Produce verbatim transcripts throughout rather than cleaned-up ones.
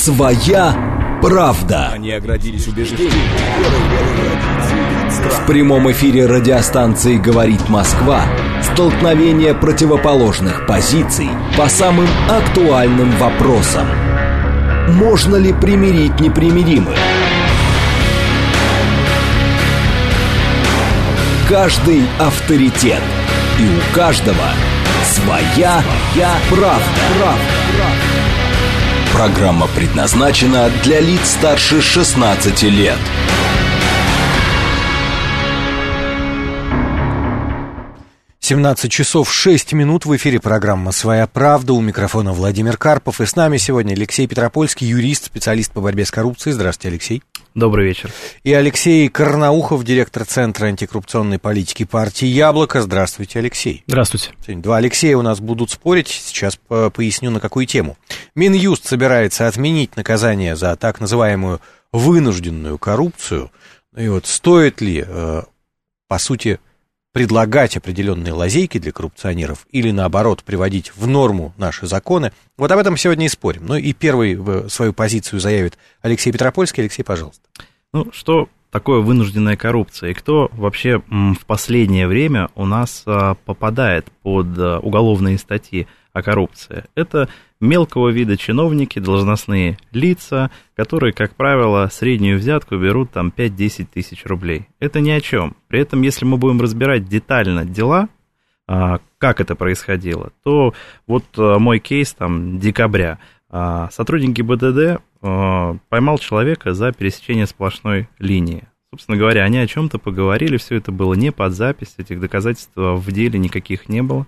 Своя правда. Они оградились убеждением. В прямом эфире радиостанции «Говорит Москва» столкновение противоположных позиций по самым актуальным вопросам. Можно ли примирить непримиримых? Каждый авторитет, и у каждого своя, своя правда. правда. Программа предназначена для лиц старше шестнадцати лет. семнадцать часов шесть минут, в эфире программа «Своя правда». У микрофона Владимир Карпов. И с нами сегодня Алексей Петропольский, юрист, специалист по борьбе с коррупцией. Здравствуйте, Алексей. Добрый вечер. И Алексей Карнаухов, директор Центра антикоррупционной политики партии «Яблоко». Здравствуйте, Алексей. Здравствуйте. Сегодня два Алексея у нас будут спорить. Сейчас поясню, на какую тему. Минюст собирается отменить наказание за так называемую вынужденную коррупцию. И вот стоит ли, по сути, предлагать определенные лазейки для коррупционеров или, наоборот, приводить в норму наши законы. Вот об этом сегодня и спорим. Ну и первый свою позицию заявит Алексей Петропольский. Алексей, пожалуйста. Ну, что такое вынужденная коррупция? И кто вообще в последнее время у нас попадает под уголовные статьи о коррупции? Это мелкого вида чиновники, должностные лица, которые, как правило, среднюю взятку берут там пять-десять тысяч рублей. Это ни о чем. При этом, если мы будем разбирать детально дела, как это происходило, то вот мой кейс там декабря. Сотрудник ГИБДД поймал человека за пересечение сплошной линии. Собственно говоря, они о чем-то поговорили, все это было не под запись, этих доказательств в деле никаких не было.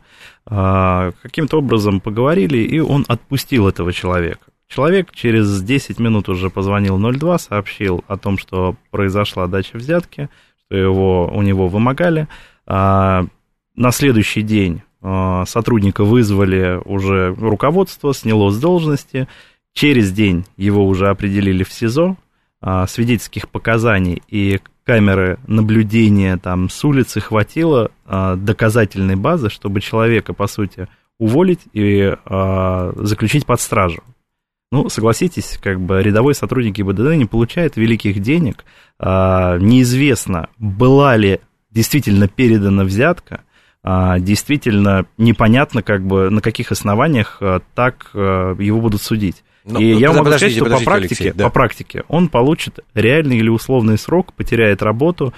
Каким-то образом поговорили, и он отпустил этого человека. Человек через десять минут уже позвонил ноль два, сообщил о том, что произошла дача взятки, что его, у него вымогали. На следующий день сотрудника вызвали уже руководство, сняло с должности. Через день его уже определили в СИЗО. Свидетельских показаний и камеры наблюдения там с улицы хватило а, доказательной базы, чтобы человека, по сути, уволить и а, заключить под стражу. Ну, согласитесь, как бы рядовой сотрудник ГИБДД не получает великих денег. А, неизвестно, была ли действительно передана взятка, а, действительно непонятно, как бы, на каких основаниях а, так а, его будут судить. Но, и ну, я могу сказать, что по практике, Алексей, да. по практике он получит реальный или условный срок, потеряет работу,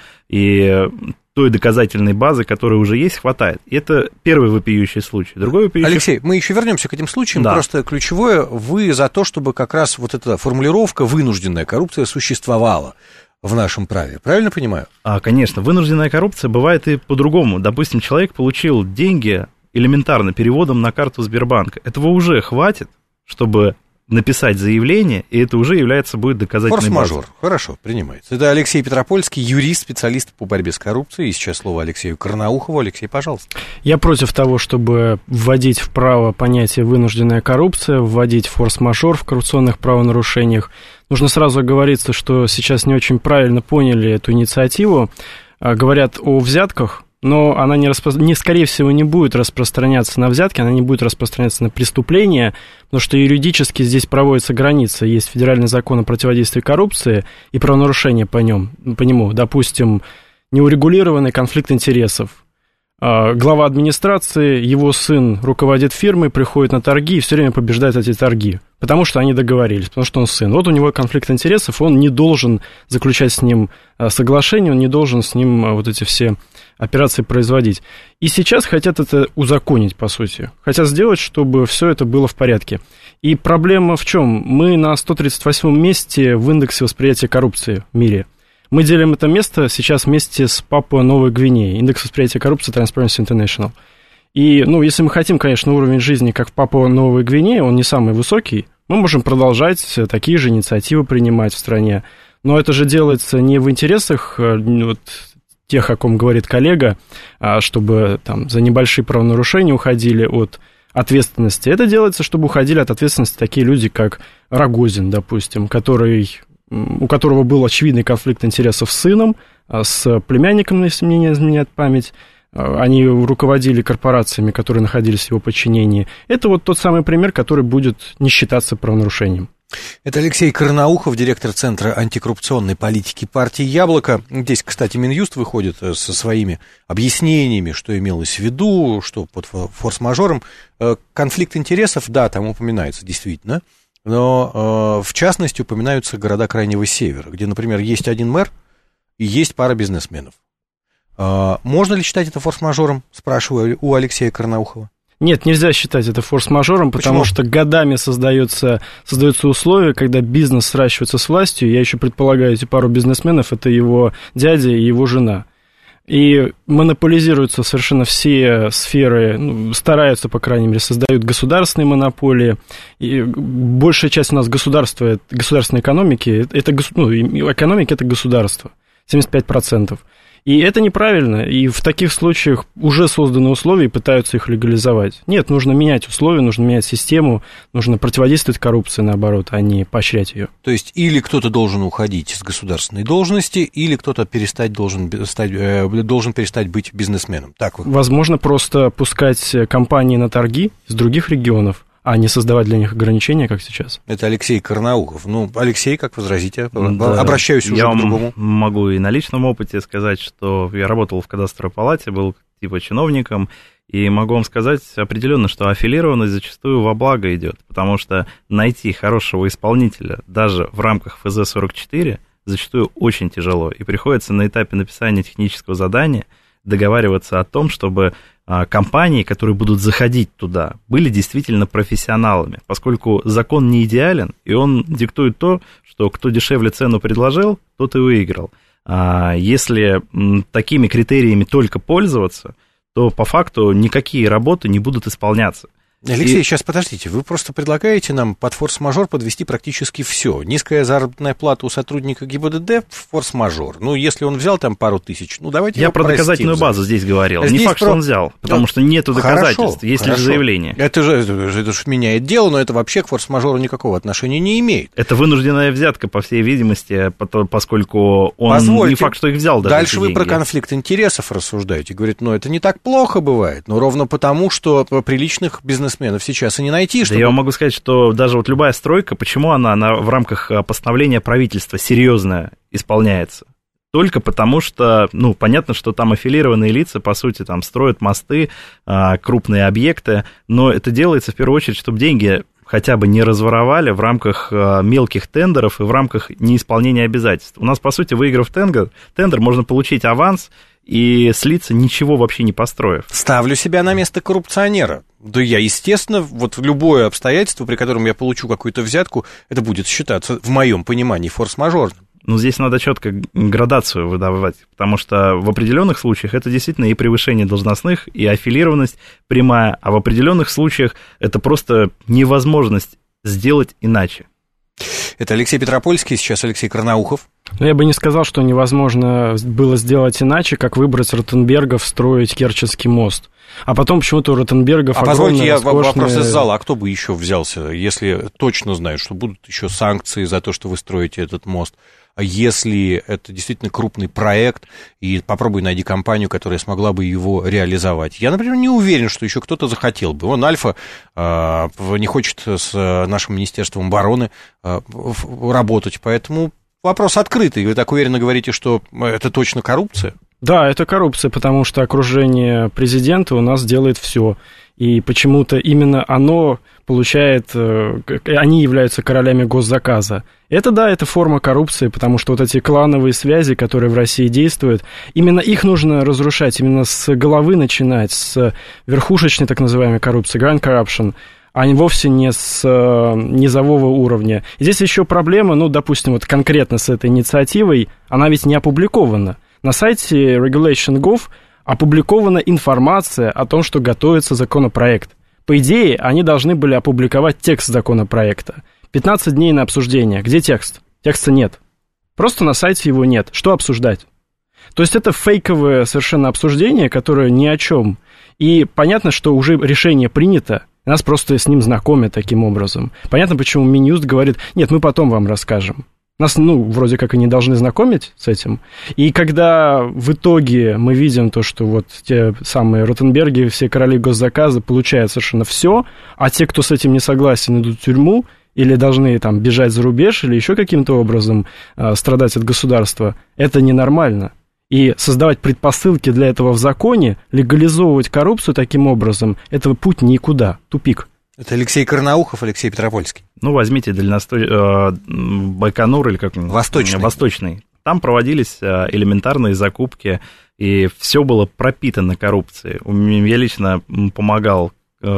и той доказательной базы, которая уже есть, хватает. И это первый вопиющий случай. Другой вопиющий... Алексей, мы еще вернемся к этим случаям, да. Просто ключевое, вы за то, чтобы как раз вот эта формулировка «вынужденная коррупция» существовала в нашем праве. Правильно понимаю? А, конечно, вынужденная коррупция бывает и по-другому. Допустим, человек получил деньги элементарно переводом на карту Сбербанка. Этого уже хватит, чтобы написать заявление, и это уже является, будет доказательной базой. Форс-мажор. Хорошо, принимается. Это Алексей Петропольский, юрист, специалист по борьбе с коррупцией. И сейчас слово Алексею Карнаухову. Алексей, пожалуйста. Я против того, чтобы вводить в право понятие «вынужденная коррупция», вводить форс-мажор в коррупционных правонарушениях. Нужно сразу оговориться, что сейчас не очень правильно поняли эту инициативу. Говорят о взятках, но она, не распро... не, скорее всего, не будет распространяться на взятки, она не будет распространяться на преступления, потому что юридически здесь проводится граница. Есть федеральный закон о противодействии коррупции и правонарушения по, нем, по нему. Допустим, неурегулированный конфликт интересов. Глава администрации, его сын руководит фирмой, приходит на торги и все время побеждает эти торги, потому что они договорились, потому что он сын. Вот у него конфликт интересов, он не должен заключать с ним соглашение, он не должен с ним вот эти все операции производить. И сейчас хотят это узаконить, по сути. Хотят сделать, чтобы все это было в порядке. И проблема в чем? Мы на сто тридцать восьмом месте в индексе восприятия коррупции в мире. Мы делим это место сейчас вместе с Папуа-Новой Гвинеей, индекс восприятия коррупции Transparency International. И, ну, если мы хотим, конечно, уровень жизни, как в Папуа-Новой Гвинее, он не самый высокий, мы можем продолжать такие же инициативы принимать в стране. Но это же делается не в интересах вот, тех, о ком говорит коллега, чтобы там, за небольшие правонарушения уходили от ответственности. Это делается, чтобы уходили от ответственности такие люди, как Рогозин, допустим, который... у которого был очевидный конфликт интересов с сыном, с племянником, если мне не изменяет память. Они руководили корпорациями, которые находились в его подчинении. Это вот тот самый пример, который будет не считаться правонарушением. Это Алексей Карнаухов, директор Центра антикоррупционной политики партии «Яблоко». Здесь, кстати, Минюст выходит со своими объяснениями, что имелось в виду, что под форс-мажором. Конфликт интересов, да, там упоминается действительно, но в частности упоминаются города Крайнего Севера, где, например, есть один мэр и есть пара бизнесменов. Можно ли считать это форс-мажором, спрашиваю у Алексея Карнаухова? Нет, нельзя считать это форс-мажором, потому Почему? что годами создаются, создаются условия, когда бизнес сращивается с властью. Я еще предполагаю, эти пару бизнесменов – это его дядя и его жена. И монополизируются совершенно все сферы, ну, стараются, по крайней мере, создают государственные монополии. И большая часть у нас государства, государственной экономики, это, ну, экономика – это государство, семьдесят пять процентов. И это неправильно, и в таких случаях уже созданы условия и пытаются их легализовать. Нет, нужно менять условия, нужно менять систему, нужно противодействовать коррупции, наоборот, а не поощрять ее. То есть или кто-то должен уходить с государственной должности, или кто-то перестать должен, стать, должен перестать быть бизнесменом. Так вы... Возможно, просто пускать компании на торги из других регионов, а не создавать для них ограничения, как сейчас. Это Алексей Карнаухов. Ну, Алексей, как возразите? Да, обращаюсь уже я к другому. Я могу и на личном опыте сказать, что я работал в кадастровой палате, был типа чиновником, и могу вам сказать определенно, что аффилированность зачастую во благо идет, потому что найти хорошего исполнителя даже в рамках эф зэ сорок четыре зачастую очень тяжело, и приходится на этапе написания технического задания договариваться о том, чтобы компании, которые будут заходить туда, были действительно профессионалами, поскольку закон не идеален, и он диктует то, что кто дешевле цену предложил, тот и выиграл. А если такими критериями только пользоваться, то по факту никакие работы не будут исполняться. Алексей, и... сейчас подождите, вы просто предлагаете нам под форс-мажор подвести практически все. Низкая заработная плата у сотрудника гэ бэ дэ дэ – форс-мажор. Ну, если он взял там пару тысяч, ну, давайте Я про доказательную за... базу здесь говорил. Здесь не факт, про... что он взял, потому да. что нету доказательств, хорошо, есть хорошо. лишь заявление. Это же, это, же, это же меняет дело, но это вообще к форс-мажору никакого отношения не имеет. Это вынужденная взятка, по всей видимости, поскольку он Позвольте, не факт, что их взял даже. Дальше вы про конфликт интересов рассуждаете. Говорит, ну, это не так плохо бывает, но ровно потому, что приличных бизнесменов сейчас и не найти. Чтобы... Да я вам могу сказать, что даже вот любая стройка, почему она, она в рамках постановления правительства серьезно исполняется? Только потому что, ну, понятно, что там аффилированные лица, по сути, там строят мосты, крупные объекты, но это делается в первую очередь, чтобы деньги хотя бы не разворовали в рамках мелких тендеров и в рамках неисполнения обязательств. У нас, по сути, выиграв тендер, тендер можно получить аванс и слиться, ничего вообще не построив. Ставлю себя на место коррупционера. Да я, естественно, вот любое обстоятельство, при котором я получу какую-то взятку, это будет считаться, в моем понимании, форс-мажорным. Ну, здесь надо четко градацию выдавать, потому что в определенных случаях это действительно и превышение должностных, и аффилированность прямая, а в определенных случаях это просто невозможность сделать иначе. Это Алексей Петропольский, сейчас Алексей Карнаухов. Но я бы не сказал, что невозможно было сделать иначе, как выбрать Ротенбергов, строить Керченский мост. А потом почему-то у Ротенбергов а позвольте, я роскошные... вопрос из зала. А кто бы еще взялся, если точно знают, что будут еще санкции за то, что вы строите этот мост? Если это действительно крупный проект, и попробуй найди компанию, которая смогла бы его реализовать. Я, например, не уверен, что еще кто-то захотел бы. Вон Альфа э, не хочет с нашим Министерством обороны э, работать, поэтому вопрос открытый. Вы так уверенно говорите, что это точно коррупция? Да, это коррупция, потому что окружение президента у нас делает все. И почему-то именно оно получает, они являются королями госзаказа. Это, да, это форма коррупции, потому что вот эти клановые связи, которые в России действуют, именно их нужно разрушать, именно с головы начинать, с верхушечной так называемой коррупции, grand corruption, а вовсе не с низового уровня. И здесь еще проблема, ну, допустим, вот конкретно с этой инициативой, она ведь не опубликована. На сайте regulation точка gov опубликована информация о том, что готовится законопроект. По идее, они должны были опубликовать текст законопроекта. пятнадцать дней на обсуждение. Где текст? Текста нет. Просто на сайте его нет. Что обсуждать? То есть это фейковое совершенно обсуждение, которое ни о чем. И понятно, что уже решение принято, нас просто с ним знакомят таким образом. Понятно, почему Минюст говорит, нет, мы потом вам расскажем. Нас, ну, вроде как и не должны знакомить с этим. И когда в итоге мы видим то, что вот те самые Ротенберги, все короли госзаказа получают совершенно все, а те, кто с этим не согласен, идут в тюрьму, или должны там бежать за рубеж, или еще каким-то образом э, страдать от государства, это ненормально. И создавать предпосылки для этого в законе, легализовывать коррупцию таким образом, это путь никуда, тупик. Это Алексей Карнаухов, Алексей Петропольский. Ну, возьмите дальностой... э, Байконур или как... Восточный. Восточный. Там проводились элементарные закупки, и все было пропитано коррупцией. Я лично помогал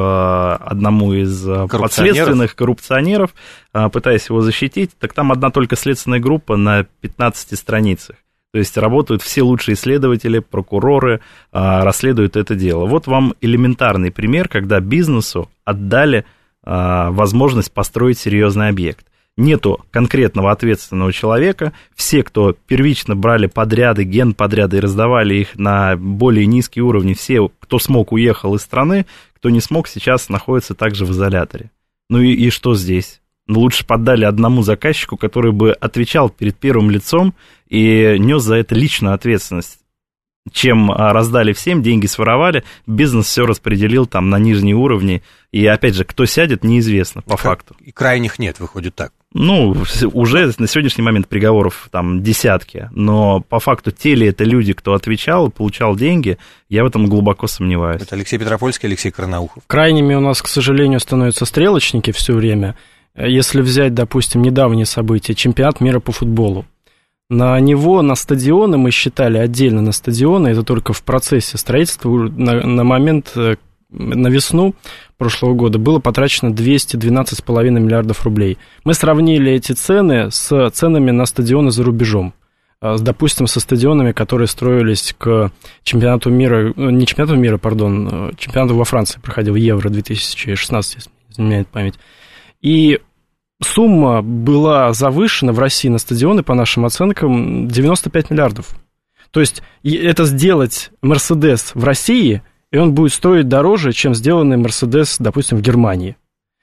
одному из подследственных коррупционеров, пытаясь его защитить, так там одна только следственная группа на пятнадцати страницах. То есть работают все лучшие следователи, прокуроры, расследуют это дело. Вот вам элементарный пример, когда бизнесу отдали возможность построить серьезный объект. Нету конкретного ответственного человека, все, кто первично брали подряды, генподряды и раздавали их на более низкие уровни, все, кто смог, уехал из страны, кто не смог, сейчас находится также в изоляторе. Ну и, и что здесь? Ну, лучше поддали одному заказчику, который бы отвечал перед первым лицом и нес за это личную ответственность, чем раздали всем, деньги своровали, бизнес все распределил там на нижние уровни, и опять же, кто сядет, неизвестно по и факту. И крайних нет, выходит так. Ну, уже на сегодняшний момент приговоров там десятки, но по факту те ли это люди, кто отвечал, получал деньги, я в этом глубоко сомневаюсь. Это Алексей Петропольский, Алексей Карнаухов. Крайними у нас, к сожалению, становятся стрелочники все время. Если взять, допустим, недавние события, чемпионат мира по футболу. На него, на стадионы мы считали отдельно на стадионы, это только в процессе строительства, на, на момент, на весну прошлого года было потрачено двести двенадцать целых пять десятых миллиардов рублей. Мы сравнили эти цены с ценами на стадионы за рубежом. Допустим, со стадионами, которые строились к чемпионату мира, не чемпионату мира, пардон, чемпионату во Франции проходил, Евро две тысячи шестнадцать, если не изменяет память. И сумма была завышена в России на стадионы, по нашим оценкам, девяносто пять миллиардов. То есть это сделать Мерседес в России, и он будет стоить дороже, чем сделанный Мерседес, допустим, в Германии.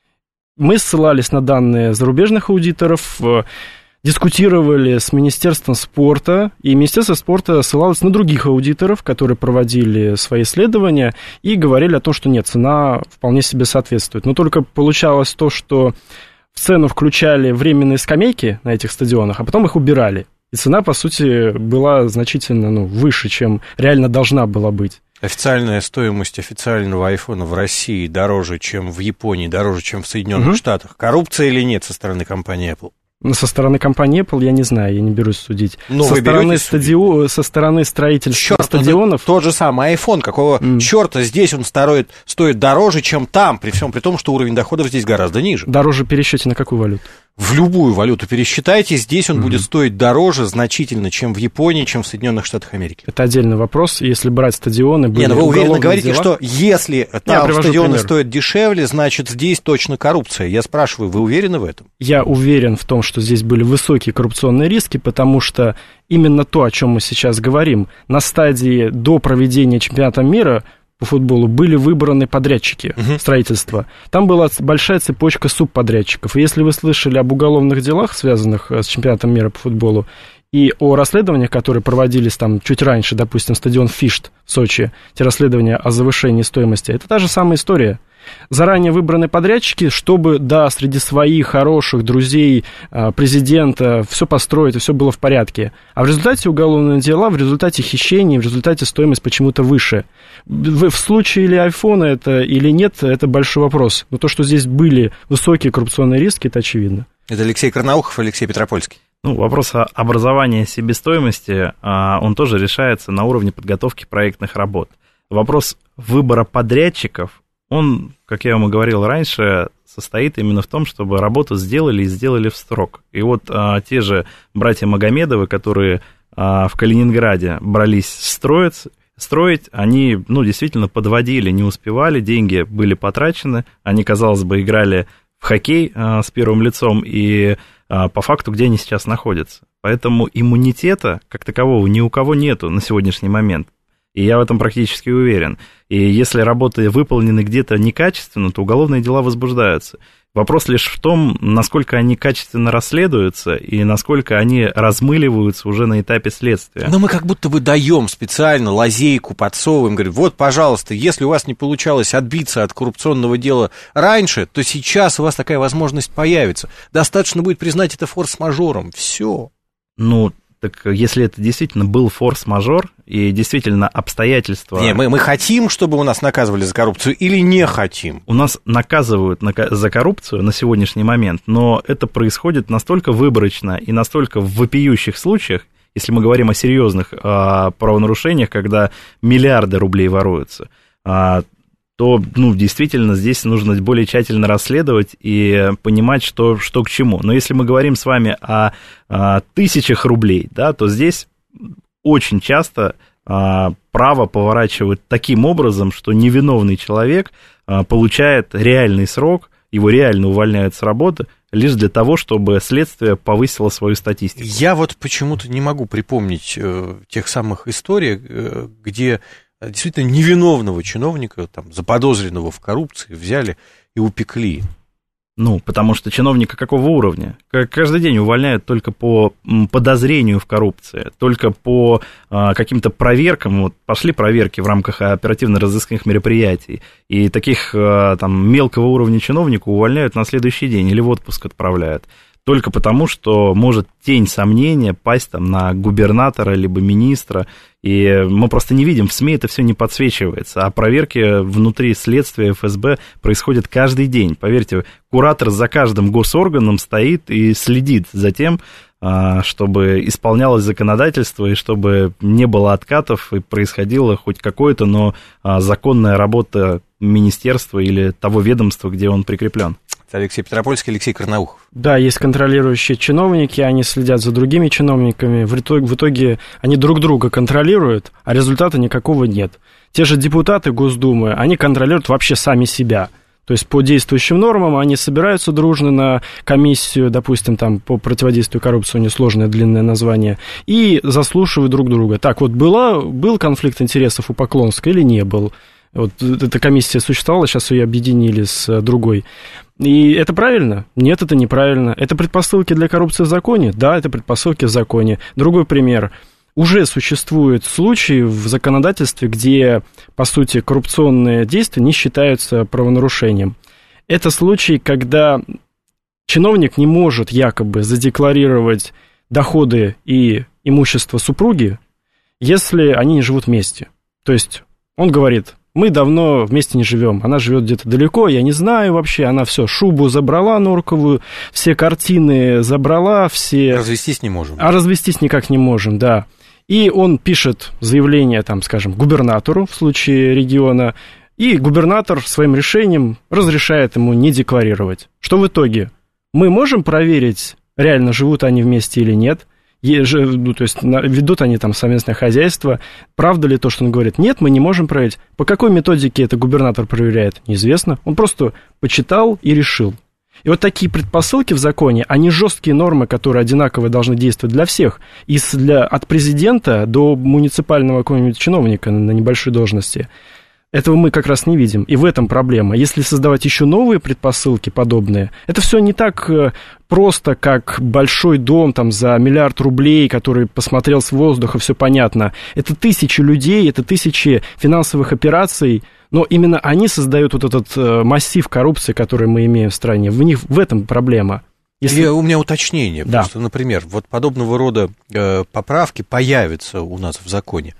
Мы ссылались на данные зарубежных аудиторов, дискутировали с Министерством спорта, и Министерство спорта ссылалось на других аудиторов, которые проводили свои исследования, и говорили о том, что нет, цена вполне себе соответствует. Но только получалось то, что в цену включали временные скамейки на этих стадионах, а потом их убирали. И цена, по сути, была значительно ну, выше, чем реально должна была быть. Официальная стоимость официального айфона в России дороже, чем в Японии, дороже, чем в Соединенных угу. Штатах. Коррупция или нет со стороны компании Apple? Со стороны компании Apple я не знаю, я не берусь судить. Ну, со, стороны стадио... со стороны строительства Черт, стадионов... Тот же самый iPhone, какого mm. черта здесь он стоит, стоит дороже, чем там, при всем при том, что уровень доходов здесь гораздо ниже. Дороже пересчете на какую валюту? В любую валюту пересчитайте, здесь он mm-hmm. будет стоить дороже значительно, чем в Японии, чем в Соединенных Штатах Америки. Это отдельный вопрос, если брать стадионы... Не, ну вы уверенно говорите, дела... что если там стадионы пример. стоят дешевле, значит здесь точно коррупция. Я спрашиваю, вы уверены в этом? Я уверен в том, что здесь были высокие коррупционные риски, потому что именно то, о чем мы сейчас говорим, на стадии до проведения чемпионата мира по футболу были выбраны подрядчики uh-huh. строительства. Там была большая цепочка субподрядчиков. И если вы слышали об уголовных делах, связанных с чемпионатом мира по футболу, и о расследованиях, которые проводились там чуть раньше, допустим, стадион Фишт в Сочи, те расследования о завышении стоимости, это та же самая история. Заранее выбраны подрядчики, чтобы, да, среди своих хороших друзей президента все построить, и все было в порядке. А в результате уголовные дела, в результате хищений, в результате стоимость почему-то выше. В случае или айфона это или нет, это большой вопрос. Но то, что здесь были высокие коррупционные риски, это очевидно. Это Алексей Карнаухов, Алексей Петропольский. Ну, вопрос образования себестоимости, он тоже решается на уровне подготовки проектных работ. Вопрос выбора подрядчиков, он, как я вам и говорил раньше, состоит именно в том, чтобы работу сделали и сделали в срок. И вот а, те же братья Магомедовы, которые а, в Калининграде брались строить, строить, они, ну, действительно подводили, не успевали, деньги были потрачены, они, казалось бы, играли в хоккей а, с первым лицом, и а, по факту, где они сейчас находятся. Поэтому иммунитета, как такового, ни у кого нету на сегодняшний момент. И я в этом практически уверен. И если работы выполнены где-то некачественно, то уголовные дела возбуждаются. Вопрос лишь в том, насколько они качественно расследуются и насколько они размыливаются уже на этапе следствия. Но мы как будто бы даем специально лазейку, подсовываем, говорим, вот, пожалуйста, если у вас не получалось отбиться от коррупционного дела раньше, то сейчас у вас такая возможность появится. Достаточно будет признать это форс-мажором. Все. Ну, так если это действительно был форс-мажор, и действительно обстоятельства... Не, мы, мы хотим, чтобы у нас наказывали за коррупцию, или не хотим? У нас наказывают за коррупцию на сегодняшний момент, но это происходит настолько выборочно и настолько в вопиющих случаях, если мы говорим о серьезных а, правонарушениях, когда миллиарды рублей воруются, а, то, ну, действительно, здесь нужно более тщательно расследовать и понимать, что, что к чему. Но если мы говорим с вами о, о тысячах рублей, да, то здесь очень часто а, право поворачивают таким образом, что невиновный человек а, получает реальный срок, его реально увольняют с работы, лишь для того, чтобы следствие повысило свою статистику. Я вот почему-то не могу припомнить э, тех самых историй, э, где... действительно невиновного чиновника, там, заподозренного в коррупции, взяли и упекли. Ну, потому что чиновника какого уровня? Каждый день увольняют только по подозрению в коррупции, только по а, каким-то проверкам. Вот пошли проверки в рамках оперативно-розыскных мероприятий, и таких а, там мелкого уровня чиновника увольняют на следующий день или в отпуск отправляют. Только потому, что может тень сомнения пасть там на губернатора либо министра, и мы просто не видим, в СМИ это все не подсвечивается, а проверки внутри следствия эф эс бэ происходят каждый день. Поверьте, куратор за каждым госорганом стоит и следит за тем, чтобы исполнялось законодательство, и чтобы не было откатов, и происходила хоть какое-то, но законная работа министерства или того ведомства, где он прикреплен. Алексей Петропольский, Алексей Карнаухов. Да, есть контролирующие чиновники, они следят за другими чиновниками, в итоге, в итоге они друг друга контролируют, а результата никакого нет. Те же депутаты Госдумы, они контролируют вообще сами себя. То есть по действующим нормам они собираются дружно на комиссию, допустим, там по противодействию коррупции, у нее сложное длинное название, и заслушивают друг друга. Так, вот была, был конфликт интересов у Поклонской или не был? Вот эта комиссия существовала, сейчас ее объединили с другой. И это правильно? Нет, это неправильно. Это предпосылки для коррупции в законе? Да, это предпосылки в законе. Другой пример. Уже существуют случаи в законодательстве, где, по сути, коррупционные действия не считаются правонарушением. Это случай, когда чиновник не может якобы задекларировать доходы и имущество супруги, если они не живут вместе. То есть он говорит: мы давно вместе не живем, она живет где-то далеко, я не знаю вообще, она все, шубу забрала норковую, все картины забрала, все... Развестись не можем. А развестись никак не можем, да. И он пишет заявление, там, скажем, губернатору в случае региона, и губернатор своим решением разрешает ему не декларировать. Что в итоге? Мы можем проверить, реально живут они вместе или нет, ну, то есть ведут они там совместное хозяйство, правда ли то, что он говорит? Нет, мы не можем проверить. По какой методике это губернатор проверяет? Неизвестно. Он просто почитал и решил. И вот такие предпосылки в законе, они жесткие нормы, которые одинаково должны действовать для всех. И для, от президента до муниципального какого-нибудь чиновника на небольшой должности. Этого мы как раз не видим, и в этом проблема. Если создавать еще новые предпосылки подобные, это все не так просто, как большой дом там, за миллиард рублей, который посмотрел с воздуха, все понятно. Это тысячи людей, это тысячи финансовых операций, но именно они создают вот этот массив коррупции, который мы имеем в стране. В них в этом проблема. Если... У меня уточнение. Да. Просто, например, вот подобного рода э, поправки появятся у нас в законе.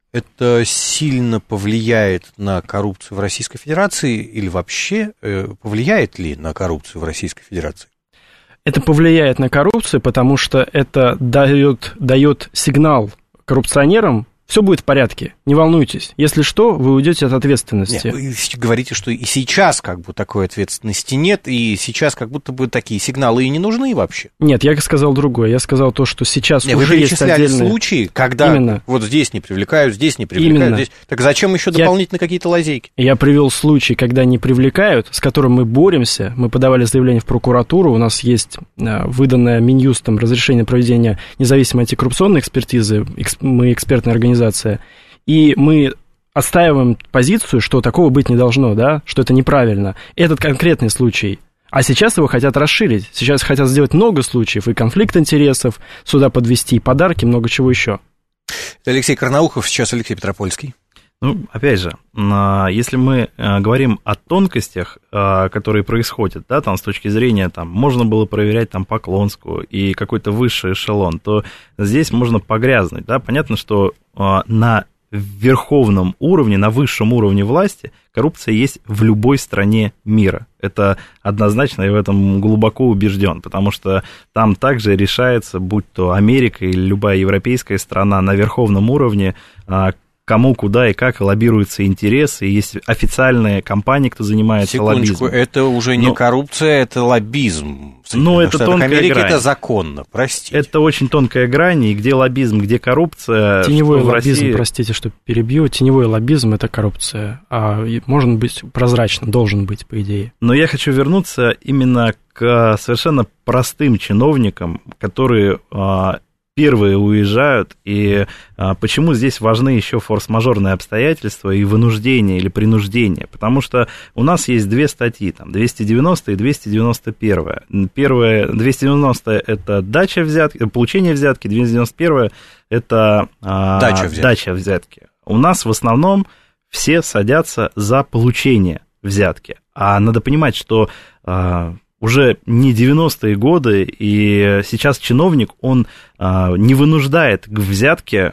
Это сильно повлияет на коррупцию в Российской Федерации или вообще э, повлияет ли на коррупцию в Российской Федерации? Это повлияет на коррупцию, потому что это дает, дает сигнал коррупционерам: все будет в порядке, не волнуйтесь. Если что, вы уйдете от ответственности. Нет, вы говорите, что и сейчас как бы такой ответственности нет, и сейчас как будто бы такие сигналы и не нужны вообще. Нет, я сказал другое. Я сказал то, что сейчас Нет, уже вы есть отдельные... случаи, когда Именно. Вот здесь не привлекают, здесь не привлекают. Именно. Здесь... Так зачем еще я... дополнительно какие-то лазейки? Я привел случай, когда не привлекают, с которым мы боремся. Мы подавали заявление в прокуратуру, у нас есть выданное Минюстом разрешение проведения независимой антикоррупционной экспертизы, мы экспертная организация, и мы отстаиваем позицию, что такого быть не должно, да, что это неправильно. Этот конкретный случай, А сейчас его хотят расширить. Сейчас хотят сделать много случаев, и конфликт интересов, сюда подвести и подарки, много чего еще. Это Алексей Карнаухов, сейчас Алексей Петропольский. Ну, опять же, если мы говорим о тонкостях, которые происходят, да, там, с точки зрения, там, можно было проверять, там, Поклонскую и какой-то высший эшелон, то здесь можно погрязнуть, да, понятно, что на верховном уровне, на высшем уровне власти коррупция есть в любой стране мира. Это однозначно, я в этом глубоко убежден, потому что там также решается, будь то Америка или любая европейская страна, на верховном уровне, кому, куда и как лоббируются интересы, и есть официальные компании, кто занимается Секундочку, лоббизмом. это уже не Но... коррупция, это лоббизм. Ну, это тонкая Америке грань. Это законно, простите. Это очень тонкая грань, и где лоббизм, где коррупция. Теневой лоббизм, России... простите, что перебью, теневой лоббизм – это коррупция, а может быть прозрачным, должен быть, по идее. Но я хочу вернуться именно к совершенно простым чиновникам, которые... первые уезжают, и а, почему здесь важны еще форс-мажорные обстоятельства и вынуждение или принуждение? Потому что у нас есть две статьи, там, двести девяносто и двести девяносто один. Первая, двести девяносто – это дача взятки, получение взятки, двести девяносто один – это а, дача, взятки. дача взятки. У нас в основном все садятся за получение взятки, а надо понимать, что... А, уже не девяностые годы, и сейчас чиновник, он а, не вынуждает к взятке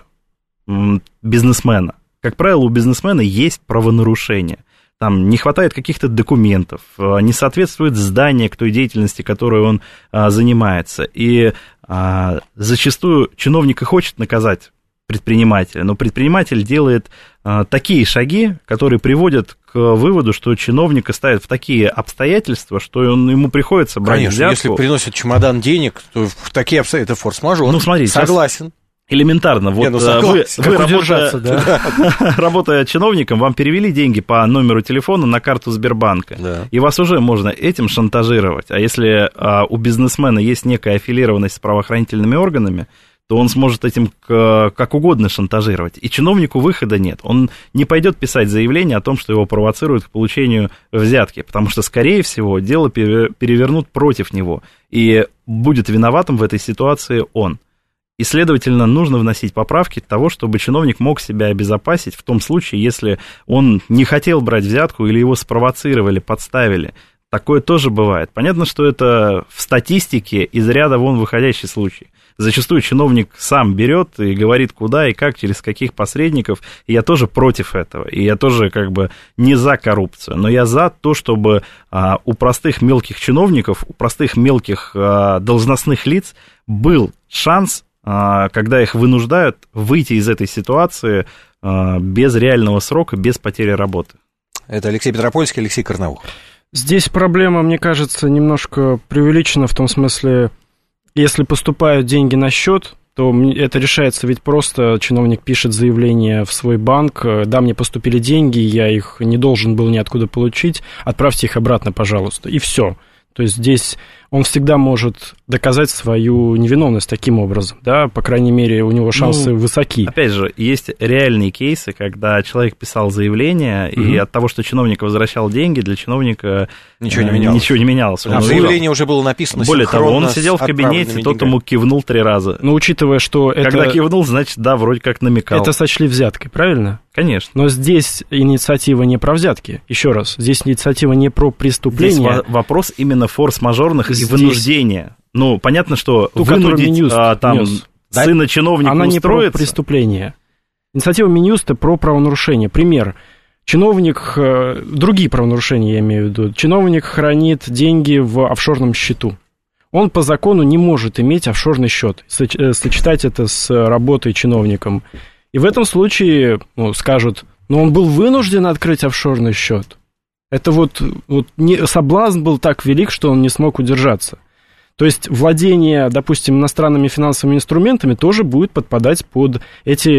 м, бизнесмена. Как правило, у бизнесмена есть правонарушение. Там не хватает каких-то документов, не соответствует здание к той деятельности, которой он а, занимается. И а, зачастую чиновник и хочет наказать предпринимателя, но предприниматель делает а, такие шаги, которые приводят к выводу, что чиновника ставят в такие обстоятельства, что он, ему приходится брать Конечно, взятку. если приносят чемодан денег, то в такие обстоятельства это форс-мажор. Ну, смотри, согласен. Элементарно, вот ну, вы, вы работая, да? работая чиновником, вам перевели деньги по номеру телефона на карту Сбербанка, да. И вас уже можно этим шантажировать. А если а, у бизнесмена есть некая аффилированность с правоохранительными органами, то он сможет этим как угодно шантажировать. И чиновнику выхода нет. Он не пойдет писать заявление о том, что его провоцируют к получению взятки, потому что, скорее всего, дело перевернут против него, и будет виноватым в этой ситуации он. И, следовательно, нужно вносить поправки для того, чтобы чиновник мог себя обезопасить в том случае, если он не хотел брать взятку или его спровоцировали, подставили. Такое тоже бывает. Понятно, что это в статистике из ряда вон выходящий случай. Зачастую чиновник сам берет и говорит, куда и как, через каких посредников, и я тоже против этого, и я тоже как бы не за коррупцию, но я за то, чтобы а, у простых мелких чиновников, у простых мелких а, должностных лиц был шанс, а, когда их вынуждают выйти из этой ситуации а, без реального срока, без потери работы. Это Алексей Петропольский, Алексей Карнаухов. Здесь проблема, мне кажется, немножко преувеличена в том смысле, если поступают деньги на счет, то это решается, ведь просто чиновник пишет заявление в свой банк, да, мне поступили деньги, я их не должен был ниоткуда получить, отправьте их обратно, пожалуйста, и все. То есть здесь он всегда может доказать свою невиновность таким образом, да, по крайней мере, у него шансы ну, высоки. Опять же, есть реальные кейсы, когда человек писал заявление, угу. и от того, что чиновник возвращал деньги, для чиновника ничего не менялось. Ничего не менялось. А заявление уже было написано. Более того, он сидел в кабинете, тот ему кивнул три раза. Но учитывая, что это... Когда кивнул, значит, да, вроде как намекал. Это сочли взяткой, правильно? Конечно. Но здесь инициатива не про взятки. Еще раз, здесь инициатива не про преступление. Здесь вопрос именно форс-мажорных здесь... и вынуждения. Ну, понятно, что Ту, вынудить Минюст а, там нес. сына чиновника Она устроиться... не про преступление. Инициатива Минюста про правонарушение. Пример. Чиновник, другие правонарушения я имею в виду, чиновник хранит деньги в офшорном счету. Он по закону не может иметь офшорный счет, сочетать это с работой чиновником. И в этом случае ну, скажут, ну он был вынужден открыть офшорный счет. Это вот, вот не, соблазн был так велик, что он не смог удержаться. То есть владение, допустим, иностранными финансовыми инструментами тоже будет подпадать под эти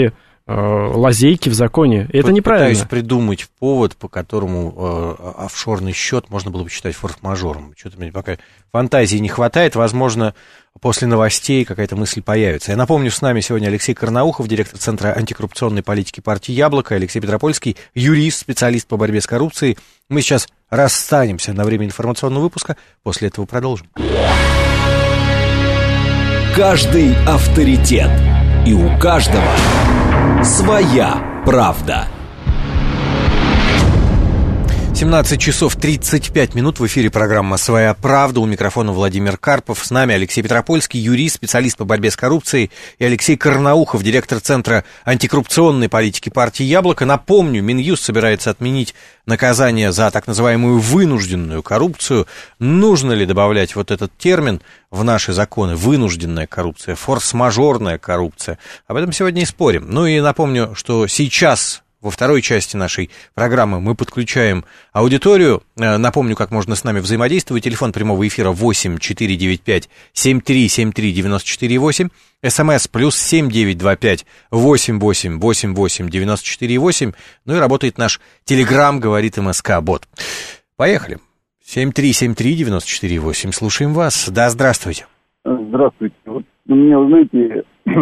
лазейки в законе. Это Пытаюсь неправильно. Пытаюсь придумать повод, по которому э, офшорный счет можно было бы считать форс-мажором. Что-то мне пока фантазии не хватает. Возможно, после новостей какая-то мысль появится. Я напомню, с нами сегодня Алексей Карнаухов, директор Центра антикоррупционной политики партии «Яблоко», Алексей Петропольский, юрист, специалист по борьбе с коррупцией. Мы сейчас расстанемся на время информационного выпуска. После этого продолжим. Каждый авторитет. И у каждого своя правда. семнадцать часов тридцать пять минут, в эфире программа «Своя правда». У микрофона Владимир Карпов. С нами Алексей Петропольский, юрист, специалист по борьбе с коррупцией, и Алексей Карнаухов, директор Центра антикоррупционной политики партии «Яблоко». Напомню, Минюст собирается отменить наказание за так называемую вынужденную коррупцию. Нужно ли добавлять вот этот термин в наши законы? Вынужденная коррупция, форс-мажорная коррупция. Об этом сегодня и спорим. Ну и напомню, что сейчас... Во второй части нашей программы мы подключаем аудиторию. Напомню, как можно с нами взаимодействовать. Телефон прямого эфира восемь четыре девять пять семь три семь три девяносто четыре восемь. СМС плюс семь девять два пять восемь восемь восемь восемь девяносто четыре восемь. Ну и работает наш Телеграм, говорит МСК-бот. Поехали. семь три семь три девяносто четыре восемь. Слушаем вас. Да, здравствуйте. Здравствуйте. Вот у меня, вы знаете...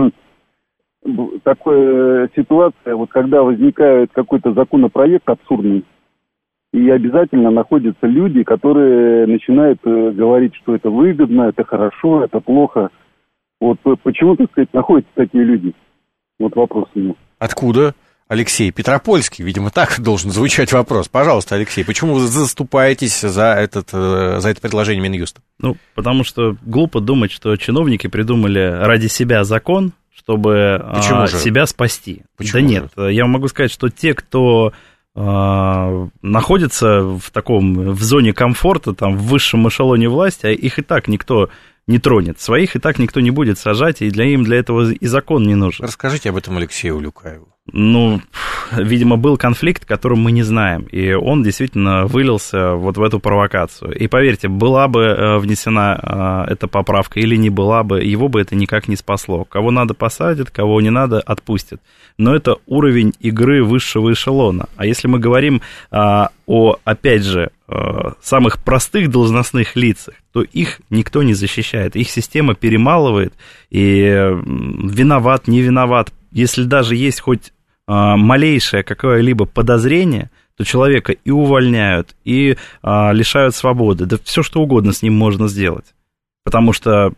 такая ситуация, вот когда возникает какой-то законопроект абсурдный, и обязательно находятся люди, которые начинают говорить, что это выгодно, это хорошо, это плохо. Вот почему, так сказать, находятся такие люди? Вот вопрос у меня. Откуда? Алексей Петропольский, видимо, так должен звучать вопрос. Пожалуйста, Алексей, почему вы заступаетесь за, этот, за это предложение Минюста? Ну, потому что глупо думать, что чиновники придумали ради себя закон, чтобы а, себя спасти. Почему да нет, же? Я могу сказать, что те, кто а, находится в таком, в зоне комфорта, там, в высшем эшелоне власти, их и так никто не тронет. Своих и так никто не будет сажать, и для им для этого и закон не нужен. Расскажите об этом Алексею Улюкаеву. Ну, видимо, был конфликт, который мы не знаем, и он действительно вылился вот в эту провокацию. И поверьте, была бы внесена эта поправка или не была бы, его бы это никак не спасло. Кого надо посадят, кого не надо отпустят. Но это уровень игры высшего эшелона. А если мы говорим о, опять же, самых простых должностных лицах, то их никто не защищает. Их система перемалывает, и виноват, не виноват. Если даже есть хоть а, малейшее какое-либо подозрение, то человека и увольняют, и а, лишают свободы. Да все, что угодно с ним можно сделать. Потому что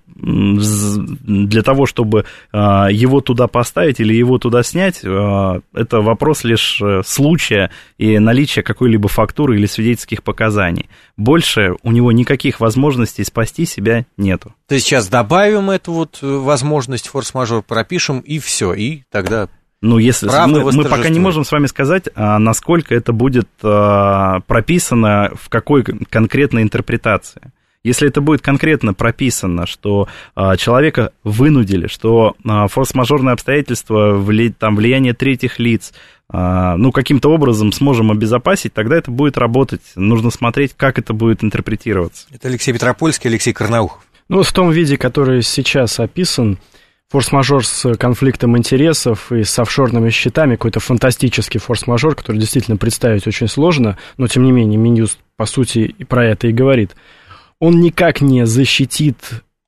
для того, чтобы а, его туда поставить или его туда снять, а, это вопрос лишь случая и наличия какой-либо фактуры или свидетельских показаний. Больше у него никаких возможностей спасти себя нету. То есть сейчас добавим эту вот возможность, форс-мажор пропишем, и все, и тогда... Ну, если мы, мы пока не можем с вами сказать, а, насколько это будет а, прописано, в какой конкретной интерпретации. Если это будет конкретно прописано, что а, человека вынудили, что а, форс-мажорные обстоятельства, вли, там, влияние третьих лиц, а, ну, каким-то образом сможем обезопасить, тогда это будет работать. Нужно смотреть, как это будет интерпретироваться. Это Алексей Петропольский, Алексей Карнаухов. Ну, в том виде, который сейчас описан, форс-мажор с конфликтом интересов и с офшорными счетами, какой-то фантастический форс-мажор, который действительно представить очень сложно, но, тем не менее, Минюст, по сути, и про это и говорит. Он никак не защитит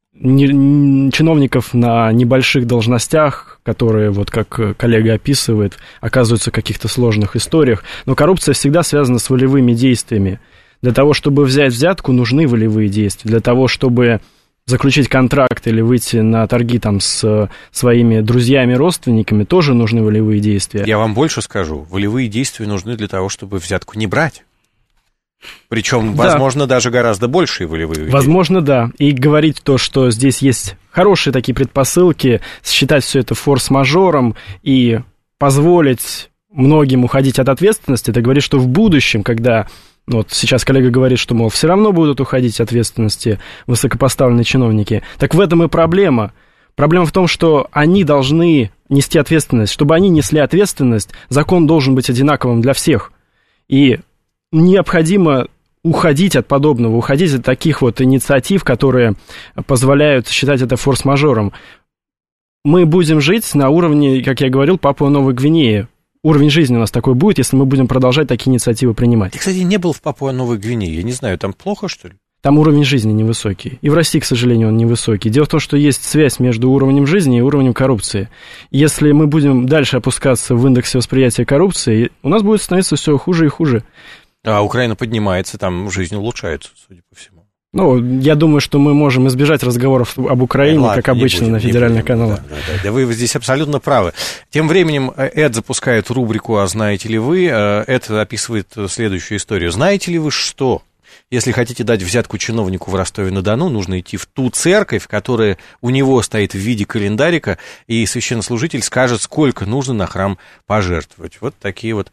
чиновников на небольших должностях, которые, вот как коллега описывает, оказываются в каких-то сложных историях. Но коррупция всегда связана с волевыми действиями. Для того, чтобы взять взятку, нужны волевые действия. Для того, чтобы заключить контракт или выйти на торги там с своими друзьями, родственниками, тоже нужны волевые действия. Я вам больше скажу. Волевые действия нужны для того, чтобы взятку не брать. Причем, да. возможно, даже гораздо большие волевые. Возможно, да. И говорить то, что здесь есть хорошие такие предпосылки, считать все это форс-мажором и позволить многим уходить от ответственности, это говорит, что в будущем, когда... Вот сейчас коллега говорит, что, мол, все равно будут уходить от ответственности высокопоставленные чиновники. Так в этом и проблема. Проблема в том, что они должны нести ответственность. Чтобы они несли ответственность, закон должен быть одинаковым для всех. И необходимо уходить от подобного, уходить от таких вот инициатив, которые позволяют считать это форс-мажором. мы будем жить на уровне, как я говорил, Папуа-Новой Гвинеи. Уровень жизни у нас такой будет, если мы будем продолжать такие инициативы принимать. Ты, кстати, не был в Папуа-Новой Гвинее. Я не знаю, там плохо, что ли? Там уровень жизни невысокий. И в России, к сожалению, он невысокий. Дело в том, что есть связь между уровнем жизни и уровнем коррупции. Если мы будем дальше опускаться в индексе восприятия коррупции, у нас будет становиться все хуже и хуже. А Украина поднимается, там жизнь улучшается, судя по всему. Ну, я думаю, что мы можем избежать разговоров об Украине, ладно, как обычно, будем, на федеральных каналах. Да, да, да, да, вы здесь абсолютно правы. Тем временем Эд запускает рубрику «А знаете ли вы?». Эд описывает следующую историю. Знаете ли вы что? Если хотите дать взятку чиновнику в Ростове-на-Дону, нужно идти в ту церковь, которая у него стоит в виде календарика, и священнослужитель скажет, сколько нужно на храм пожертвовать. Вот такие вот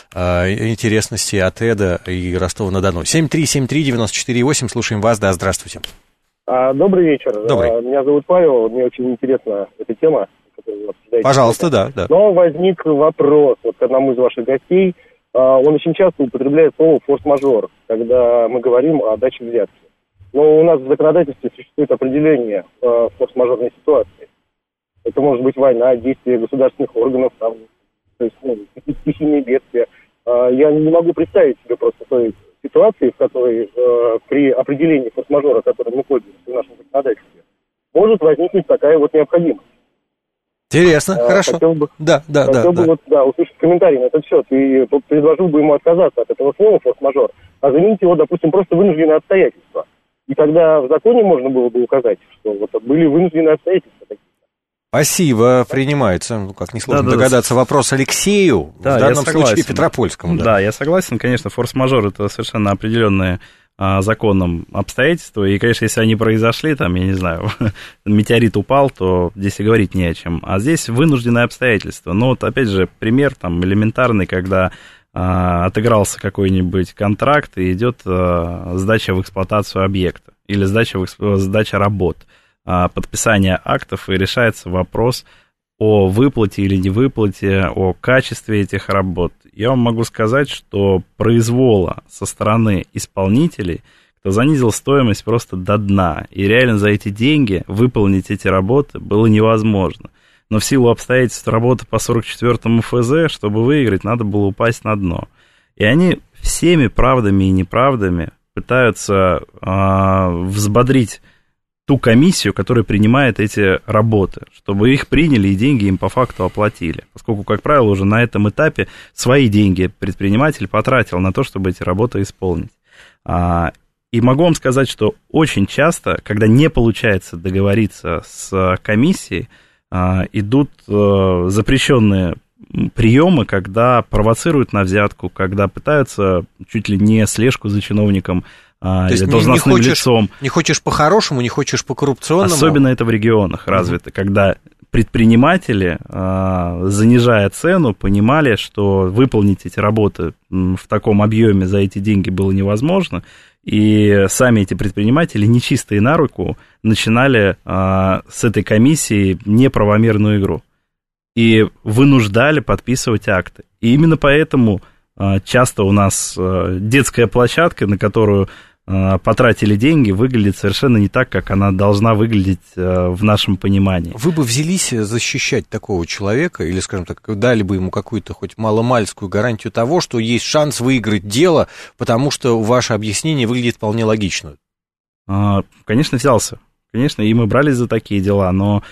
э, интересности от Эда и Ростова-на-Дону. семь три семь три девять четыре восемь, слушаем вас, да, здравствуйте. Добрый вечер. Добрый. Меня зовут Павел, мне очень интересна эта тема, которую вы обсуждаете. Пожалуйста, да, да. Но возник вопрос вот к одному из ваших гостей. Он очень часто употребляет слово «форс-мажор», когда мы говорим о даче взятки. Но у нас в законодательстве существует определение форс-мажорной ситуации. Это может быть война, действия государственных органов, там, то есть ну, какие-то стихийные бедствия. Я не могу представить себе просто той ситуации, в которой при определении форс-мажора, которым мы пользуемся в нашем законодательстве, может возникнуть такая вот необходимость. Интересно, а, хорошо. Хотел бы, да, да, хотел да, бы да. Вот, да, услышать комментарий на этот счет. И предложил бы ему отказаться от этого слова «форс-мажор», а заменить его, допустим, просто «вынужденные обстоятельства». И тогда в законе можно было бы указать, что вот были вынужденные обстоятельства такие. Спасибо, принимается. Ну, как несложно да, догадаться, да, вопрос Алексею, да, в данном случае Петропольскому. Да. да, я согласен, конечно, форс-мажор — это совершенно определенные а, законом обстоятельства, и, конечно, если они произошли, там, я не знаю, метеорит упал, то здесь и говорить не о чем. А здесь вынужденные обстоятельства. Но вот, опять же, пример там элементарный, когда а, отыгрался какой-нибудь контракт, и идет а, сдача в эксплуатацию объекта, или сдача, в эксп... сдача работ. Подписание актов, и решается вопрос о выплате или невыплате, о качестве этих работ. Я вам могу сказать, что произвола со стороны исполнителей, кто занизил стоимость просто до дна, и реально за эти деньги выполнить эти работы было невозможно. Но в силу обстоятельств работы по сорок четвёртому эф зэ, чтобы выиграть, надо было упасть на дно. И они всеми правдами и неправдами пытаются э, взбодрить ту комиссию, которая принимает эти работы, чтобы их приняли и деньги им по факту оплатили. Поскольку, как правило, уже на этом этапе свои деньги предприниматель потратил на то, чтобы эти работы исполнить. И могу вам сказать, что очень часто, когда не получается договориться с комиссией, идут запрещенные приемы, когда провоцируют на взятку, когда пытаются чуть ли не слежку за чиновником То или есть должностным не хочешь, лицом. Не хочешь по-хорошему, не хочешь по-коррупционному. Особенно это в регионах развито, mm-hmm. когда предприниматели, занижая цену, понимали, что выполнить эти работы в таком объеме за эти деньги было невозможно, и сами эти предприниматели, нечистые на руку, начинали с этой комиссией неправомерную игру и вынуждали подписывать акты. И именно поэтому часто у нас детская площадка, на которую потратили деньги, выглядит совершенно не так, как она должна выглядеть в нашем понимании. Вы бы взялись защищать такого человека, или, скажем так, дали бы ему какую-то хоть маломальскую гарантию того, что есть шанс выиграть дело, потому что ваше объяснение выглядит вполне логично? Конечно, взялся. Конечно, и мы брались за такие дела, но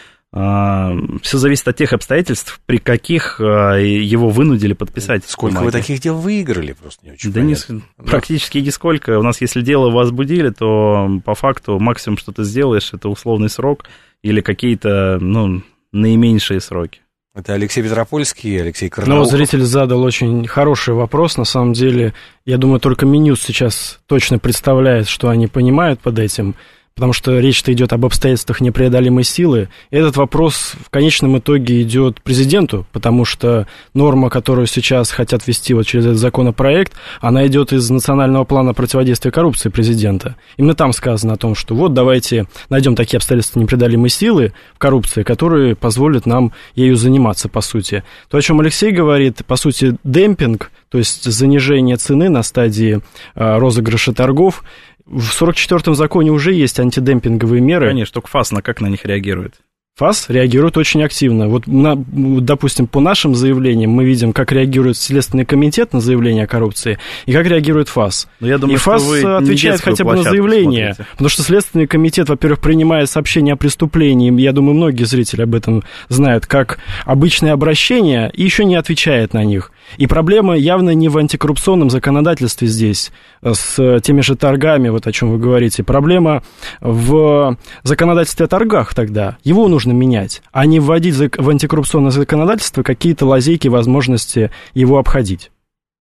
все зависит от тех обстоятельств, при каких его вынудили подписать. Сколько бумаги. Вы таких дел выиграли? Просто не очень да не, практически нисколько. У нас, если дело возбудили, то по факту максимум, что ты сделаешь, это условный срок или какие-то, ну, наименьшие сроки. Это Алексей Петропольский, Алексей Карнаухов. Ну, зритель задал очень хороший вопрос. На самом деле, я думаю, только Минюст сейчас точно представляет, что они понимают под этим, потому что речь-то идет об обстоятельствах непреодолимой силы. И этот вопрос в конечном итоге идет президенту, потому что норма, которую сейчас хотят ввести вот через этот законопроект, она идет из национального плана противодействия коррупции президента. Именно там сказано о том, что вот давайте найдем такие обстоятельства непреодолимой силы в коррупции, которые позволят нам ею заниматься, по сути. То, о чем Алексей говорит, по сути, демпинг, то есть занижение цены на стадии розыгрыша торгов. В сорок четвёртом законе уже есть антидемпинговые меры. Конечно, только ФАС на как на них реагирует? ФАС реагирует очень активно. Вот, на, допустим, по нашим заявлениям мы видим, как реагирует Следственный комитет на заявление о коррупции и как реагирует ФАС. Но я думаю, и ФАС что вы отвечает хотя бы на заявление, смотрите. Потому что Следственный комитет, во-первых, принимает сообщения о преступлении, я думаю, многие зрители об этом знают, как обычные обращения, и еще не отвечает на них. И проблема явно не в антикоррупционном законодательстве здесь, с теми же торгами, вот о чем вы говорите. Проблема в законодательстве о торгах тогда. Его нужно менять, а не вводить в антикоррупционное законодательство какие-то лазейки, возможности его обходить.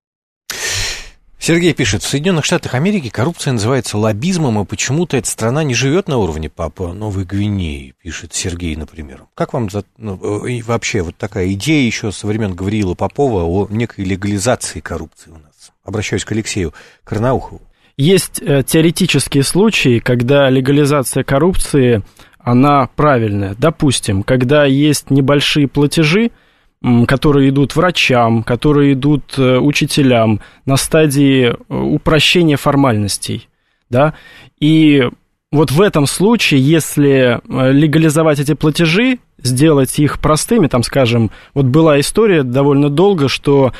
Сергей пишет, в Соединенных Штатах Америки коррупция называется лоббизмом, и почему-то эта страна не живет на уровне Папуа Новой Гвинеи, пишет Сергей, например. Как вам ну, и вообще вот такая идея еще со времен Гавриила Попова о некой легализации коррупции у нас? Обращаюсь к Алексею Карнаухову. Есть э, теоретические случаи, когда легализация коррупции, она правильная. Допустим, когда есть небольшие платежи, которые идут врачам, которые идут учителям на стадии упрощения формальностей, да, и вот в этом случае, если легализовать эти платежи, сделать их простыми, там, скажем, вот была история довольно долго, что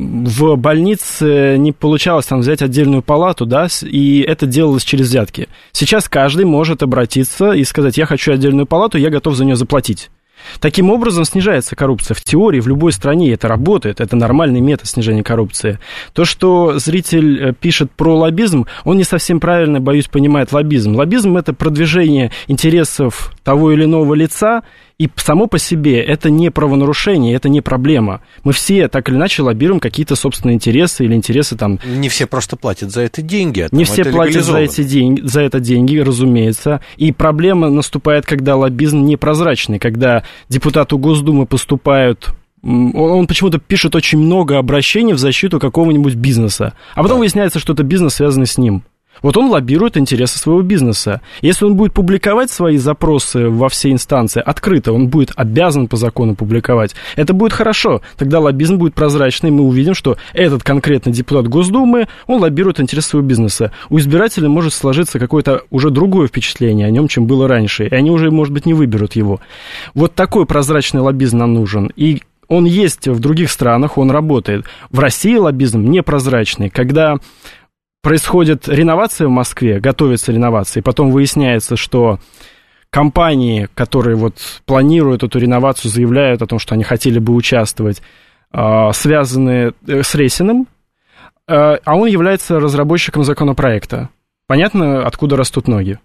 в больнице не получалось там взять отдельную палату, да, и это делалось через взятки. Сейчас каждый может обратиться и сказать, я хочу отдельную палату, я готов за нее заплатить. Таким образом снижается коррупция. В теории в любой стране это работает, это нормальный метод снижения коррупции. То, что зритель пишет про лоббизм, он не совсем правильно, боюсь, понимает лоббизм. Лоббизм – это продвижение интересов того или иного лица, и само по себе это не правонарушение, это не проблема. Мы все так или иначе лоббируем какие-то собственные интересы или интересы там... Не все просто платят за это деньги, а Не все платят за, эти деньги, за это деньги, разумеется. И проблема наступает, когда лоббизм непрозрачный, когда депутату Госдумы поступают... Он, он почему-то пишет очень много обращений в защиту какого-нибудь бизнеса, а потом да. выясняется, что это бизнес, связанный с ним. Вот он лоббирует интересы своего бизнеса. Если он будет публиковать свои запросы во все инстанции открыто, он будет обязан по закону публиковать, это будет хорошо. Тогда лоббизм будет прозрачный, и мы увидим, что этот конкретный депутат Госдумы, он лоббирует интересы своего бизнеса. У избирателя может сложиться какое-то уже другое впечатление о нем, чем было раньше, и они уже, может быть, не выберут его. Вот такой прозрачный лоббизм нам нужен. И он есть в других странах, он работает. В России лоббизм непрозрачный, когда... происходит реновация в Москве, готовится реновация, и потом выясняется, что компании, которые вот планируют эту реновацию, заявляют о том, что они хотели бы участвовать, связаны с Ресиным, а он является разработчиком законопроекта. Понятно, откуда растут ноги?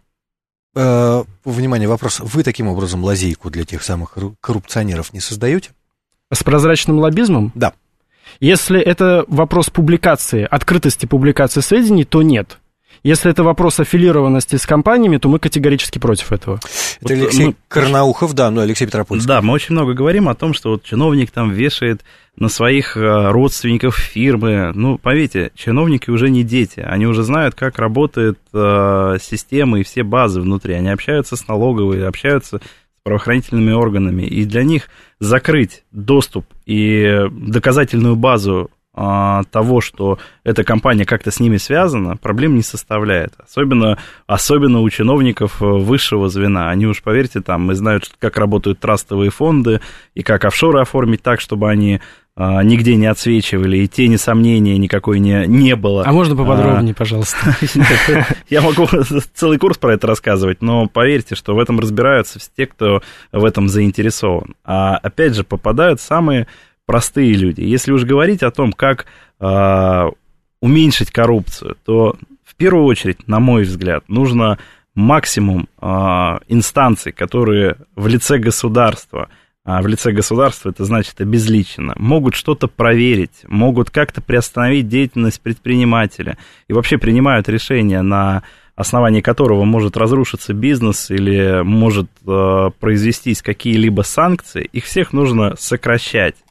Внимание, вопрос. Вы таким образом лазейку для тех самых коррупционеров не создаете? С прозрачным лоббизмом? Да. Если это вопрос публикации, открытости публикации сведений, то нет. Если это вопрос аффилированности с компаниями, то мы категорически против этого. Это вот Алексей мы... Карнаухов, да, ну Алексей Петропольский. Да, мы очень много говорим о том, что вот чиновник там вешает на своих родственников фирмы. Ну, поверьте, чиновники уже не дети, они уже знают, как работает э, система и все базы внутри. Они общаются с налоговой, общаются с правоохранительными органами, и для них закрыть доступ и доказательную базу а, того, что эта компания как-то с ними связана, проблем не составляет. Особенно, особенно у чиновников высшего звена. Они уж, поверьте, там, мы знают, как работают трастовые фонды и как офшоры оформить так, чтобы они а, нигде не отсвечивали, и тени сомнения никакой не, не было. А можно поподробнее, а, пожалуйста? Я могу целый курс про это рассказывать, но поверьте, что в этом разбираются все те, кто в этом заинтересован. А опять же, попадают самые простые люди. Если уж говорить о том, как уменьшить коррупцию, то в первую очередь, на мой взгляд, нужно максимум инстанций, которые в лице государства, а в лице государства это значит обезличенно, могут что-то проверить, могут как-то приостановить деятельность предпринимателя и вообще принимают решения, на основании которого может разрушиться бизнес или может э, произвестись какие-либо санкции, их всех нужно сокращать.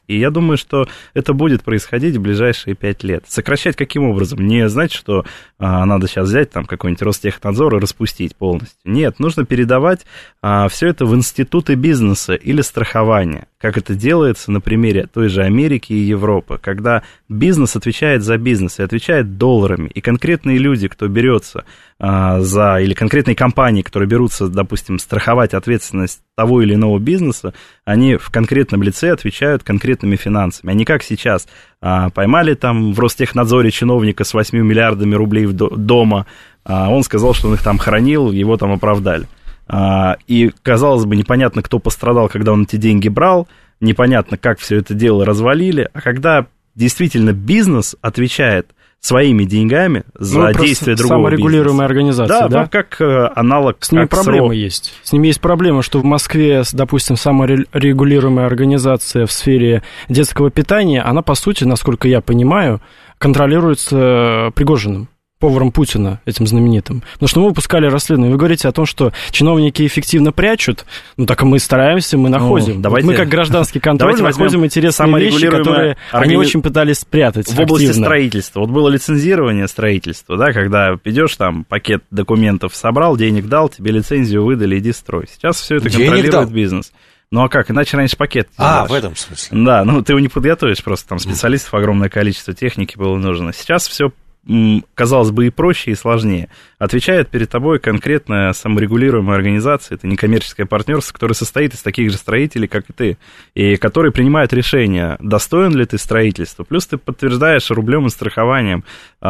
И я думаю, что это будет происходить в ближайшие пять лет. Сокращать каким образом? Не значит, что а, надо сейчас взять там какой-нибудь Ростехнадзор и распустить полностью. Нет, нужно передавать а, все это в институты бизнеса или страхования, как это делается на примере той же Америки и Европы, когда бизнес отвечает за бизнес и отвечает долларами, и конкретные люди, кто берется а, за, или конкретные компании, которые берутся, допустим, страховать ответственность того или иного бизнеса, они в конкретном лице отвечают конкретными финансами. Они как сейчас а, поймали там в Ростехнадзоре чиновника с восьмью миллиардами рублей в до, дома, а, он сказал, что он их там хранил, его там оправдали. А, и, казалось бы, непонятно, кто пострадал, когда он эти деньги брал, непонятно, как все это дело развалили, а когда действительно бизнес отвечает своими деньгами за ну, действия другого саморегулируемая бизнеса. Организация, да? Да, как э, аналог. С ними проблемы СРО. есть. С ними есть проблема, что в Москве, допустим, саморегулируемая организация в сфере детского питания, она, по сути, насколько я понимаю, контролируется Пригожиным, поваром Путина, этим знаменитым. Потому что мы выпускали расследование. Вы говорите о том, что чиновники эффективно прячут. Ну, так и мы стараемся, мы находим. Ну, давайте, вот мы, как гражданский контроль, находим интересные вещи, которые органи... они очень пытались спрятать. В области активно. строительства. Вот было лицензирование строительства, да, когда идешь там, пакет документов собрал, денег дал, тебе лицензию выдали, иди строй. Сейчас все это денег контролирует дал. Бизнес. Ну, а как? Иначе раньше пакет. А, в этом смысле. Да, ну, ты его не подготовишь, просто там специалистов огромное количество, техники было нужно. Сейчас все, казалось бы, и проще, и сложнее. Отвечает перед тобой конкретная саморегулируемая организация, это некоммерческое партнерство, которое состоит из таких же строителей, как и ты, и которые принимают решение, достоин ли ты строительства. Плюс ты подтверждаешь рублем и страхованием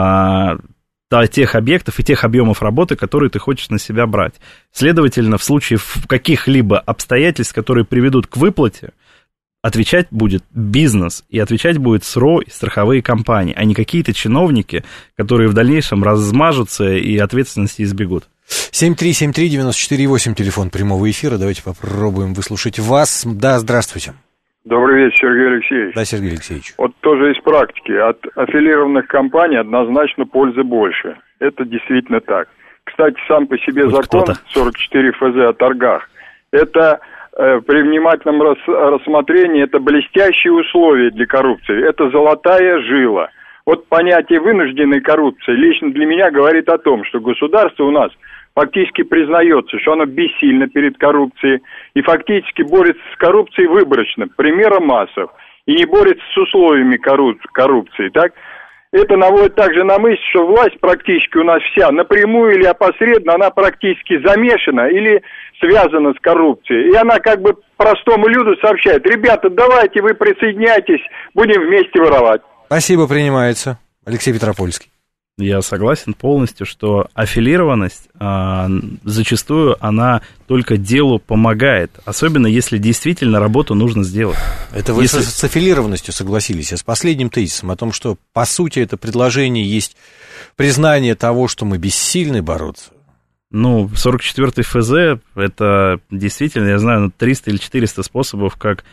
а, тех объектов и тех объемов работы, которые ты хочешь на себя брать. Следовательно, в случае каких-либо обстоятельств, которые приведут к выплате, отвечать будет бизнес, и отвечать будет СРО и страховые компании, а не какие-то чиновники, которые в дальнейшем размажутся и ответственности избегут. семь три семь три девять четыре восемь, телефон прямого эфира. Давайте попробуем выслушать вас. Да, здравствуйте. Добрый вечер, Сергей Алексеевич. Да, Сергей Алексеевич. Вот тоже из практики. От аффилированных компаний однозначно пользы больше. Это действительно так. Кстати, сам по себе Хоть закон кто-то. сорок четыре эф зэ о торгах. Это... при внимательном рассмотрении это блестящие условия для коррупции. Это золотая жила. Вот понятие вынужденной коррупции лично для меня говорит о том, что государство у нас фактически признается, что оно бессильно перед коррупцией и фактически борется с коррупцией выборочно, примера массов, и не борется с условиями коррупции, так? Это наводит также на мысль, что власть практически у нас вся, напрямую или опосредованно, она практически замешана или связана с коррупцией. И она как бы простому люду сообщает: ребята, давайте вы присоединяйтесь, будем вместе воровать. Спасибо, принимается. Алексей Петропольский. Я согласен полностью, что аффилированность а, зачастую она только делу помогает, особенно если действительно работу нужно сделать. Это вы если... с, с аффилированностью согласились, а с последним тезисом о том, что по сути это предложение есть признание того, что мы бессильны бороться. Ну, сорок четвёртый эф зэ это действительно, я знаю, триста или четыреста способов, как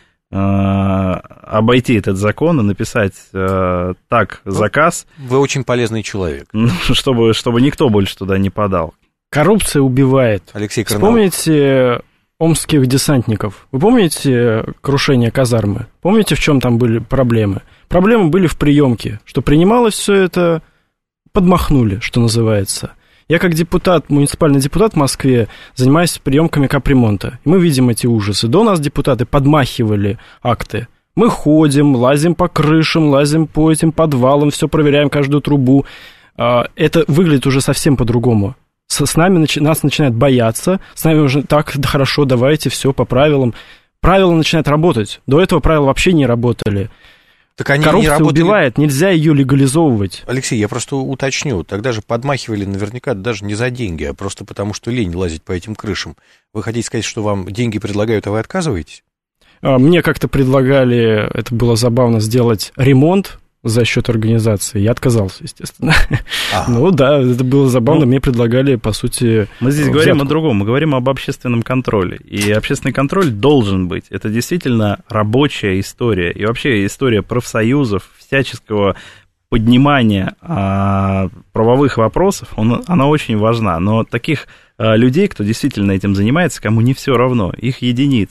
обойти этот закон и написать э, так заказ. Вы очень полезный человек. Чтобы, чтобы никто больше туда не подал. Коррупция убивает. Алексей Карнавал. Вспомните омских десантников. Вы помните крушение казармы? Помните, в чем там были проблемы? Проблемы были в приемке, что принималось все это, подмахнули, что называется. Я как депутат, муниципальный депутат в Москве, занимаюсь приемками капремонта. И мы видим эти ужасы. До нас депутаты подмахивали акты. Мы ходим, лазим по крышам, лазим по этим подвалам, все проверяем, каждую трубу. Это выглядит уже совсем по-другому. С нами нас начинают бояться, с нами уже так, да хорошо, давайте, все по правилам. Правила начинают работать. До этого правила вообще не работали. Так они Коррупция не работали... убивает, нельзя ее легализовывать. Алексей, я просто уточню. Тогда же подмахивали наверняка даже не за деньги, а просто потому, что лень лазить по этим крышам. Вы хотите сказать, что вам деньги предлагают, а вы отказываетесь? Мне как-то предлагали, это было забавно, сделать ремонт за счет организации. Я отказался, естественно. А. Ну да, это было забавно. Ну, мне предлагали, по сути... Мы здесь взятку. Говорим о другом. Мы говорим об общественном контроле. И общественный контроль должен быть. Это действительно рабочая история. И вообще история профсоюзов, всяческого поднимания а, правовых вопросов, он, она очень важна. Но таких а, людей, кто действительно этим занимается, кому не все равно, их единицы.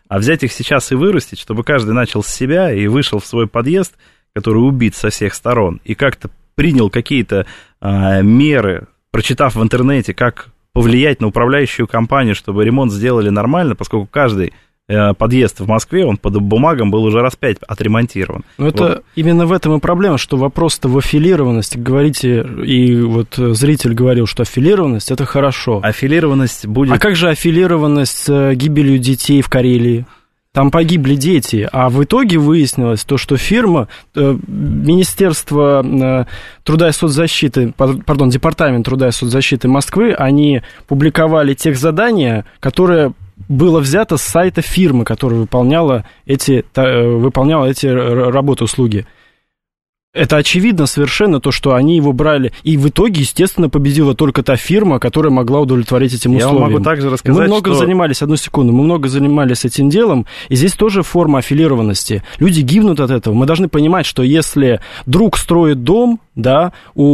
А взять их сейчас и вырастить, чтобы каждый начал с себя и вышел в свой подъезд, который убит со всех сторон, и как-то принял какие-то а, меры, прочитав в интернете, как повлиять на управляющую компанию, чтобы ремонт сделали нормально, поскольку каждый а, подъезд в Москве, он по бумагам был уже раз пять отремонтирован. Но вот. это именно в этом и проблема, что вопрос-то в аффилированности. Говорите, и вот зритель говорил, что аффилированность – это хорошо. Аффилированность будет... А как же аффилированность с гибелью детей в Карелии? Там погибли дети, а в итоге выяснилось то, что фирма, Министерство труда и соцзащиты, пардон, Департамент труда и соцзащиты Москвы, они публиковали техзадания, которые было взято с сайта фирмы, которая выполняла эти, выполняла эти работы, услуги. Это очевидно совершенно, то, что они его брали. И в итоге, естественно, победила только та фирма, которая могла удовлетворить этим условиям. Я вам могу также рассказать, мы много что... занимались, одну секунду, мы много занимались этим делом, и здесь тоже форма аффилированности. Люди гибнут от этого. Мы должны понимать, что если друг строит дом, да,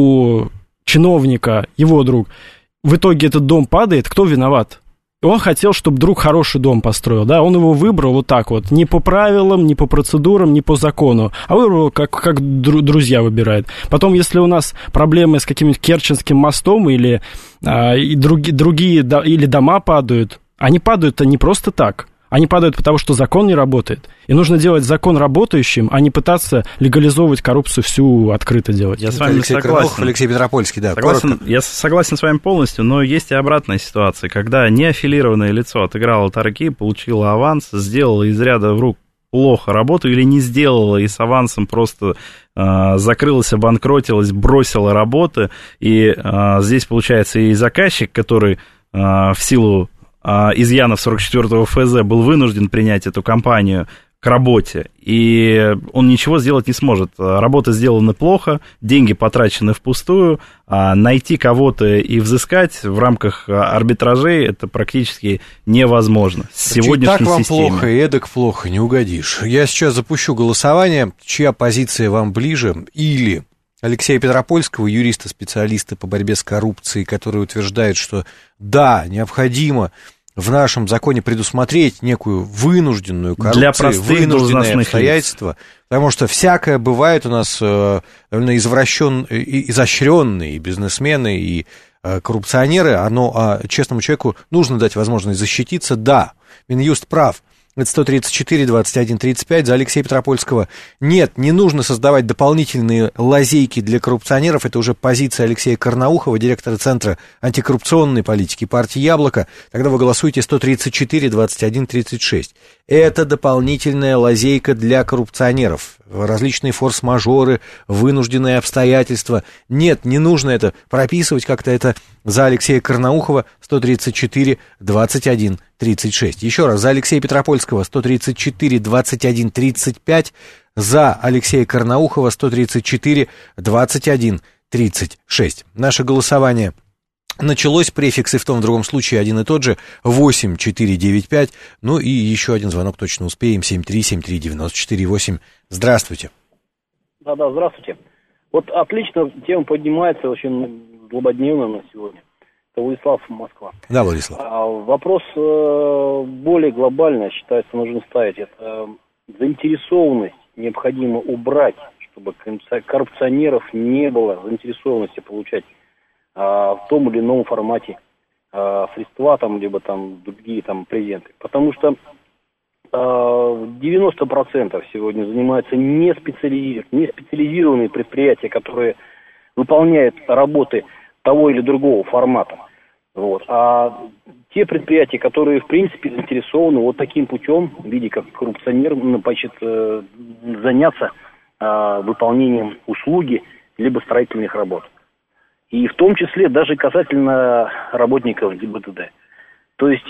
у чиновника, его друг, в итоге этот дом падает, кто виноват? Он хотел, чтобы друг хороший дом построил, да, он его выбрал вот так вот, не по правилам, не по процедурам, не по закону, а выбрал, как, как друзья выбирают. Потом, если у нас проблемы с каким-нибудь Керченским мостом или а, и други, другие, да, или дома падают, они падают-то не просто так. Они падают потому, что закон не работает. И нужно делать закон работающим, а не пытаться легализовывать коррупцию всю открыто делать. Я с вами Алексей согласен. Крылов, Алексей Петропольский, да. Согласен, я согласен с вами полностью, но есть и обратная ситуация, когда неаффилированное лицо отыграло торги, получило аванс, сделало из ряда в рук плохо работу или не сделала и с авансом просто э, закрылась, обанкротилась, бросила работы. И э, здесь получается и заказчик, который э, в силу изъянов сорок четвёртого эф зэ был вынужден принять эту компанию к работе, и он ничего сделать не сможет. Работа сделана плохо, деньги потрачены впустую, а найти кого-то и взыскать в рамках арбитражей это практически невозможно. С сегодняшней так вам системой. плохо, и эдак плохо, не угодишь. Я сейчас запущу голосование, чья позиция вам ближе, или Алексея Петропольского, юриста-специалиста по борьбе с коррупцией, который утверждает, что да, необходимо в нашем законе предусмотреть некую вынужденную коррупцию, для простых вынужденные обстоятельства, лиц. Потому что всякое бывает у нас э, довольно извращен, и, изощренные и бизнесмены, и э, коррупционеры, оно, а честному человеку нужно дать возможность защититься, да, Минюст прав. Это сто тридцать четыре двадцать один тридцать пять за Алексея Петропольского. Нет, не нужно создавать дополнительные лазейки для коррупционеров. Это уже позиция Алексея Карнаухова, директора Центра антикоррупционной политики партии «Яблоко». Тогда вы голосуете сто тридцать четыре двадцать один тридцать шесть. Это дополнительная лазейка для коррупционеров. Различные форс-мажоры, вынужденные обстоятельства. Нет, не нужно это прописывать как-то. Это за Алексея Карнаухова сто тридцать четыре двадцать один тридцать шесть. Еще раз, за Алексея Петропольского сто тридцать четыре двадцать один тридцать пять, за Алексея Карнаухова сто тридцать четыре двадцать один тридцать шесть. Наше голосование началось, префикс и в том, в другом случае один и тот же, восемь четыре девять пять, ну и еще один звонок точно успеем, семь три семь три девяносто четыре восемь. Здравствуйте. Да-да, здравствуйте. Вот отлично тема поднимается, очень злободневно на сегодня. Это Владислав, Москва. Да, Владислав. А, вопрос э, более глобальный, считается, нужно ставить. Это заинтересованность необходимо убрать, чтобы коррупционеров не было, заинтересованности получать э, в том или ином формате э, средства, там, либо там другие там презенты. Потому что э, девяносто процентов сегодня занимаются не специализированные, не специализированные предприятия, которые выполняют работы того или другого формата. Вот. А те предприятия, которые, в принципе, заинтересованы вот таким путем, в виде как коррупционер, значит, заняться а, выполнением услуги либо строительных работ. И в том числе даже касательно работников ГИБДД. То есть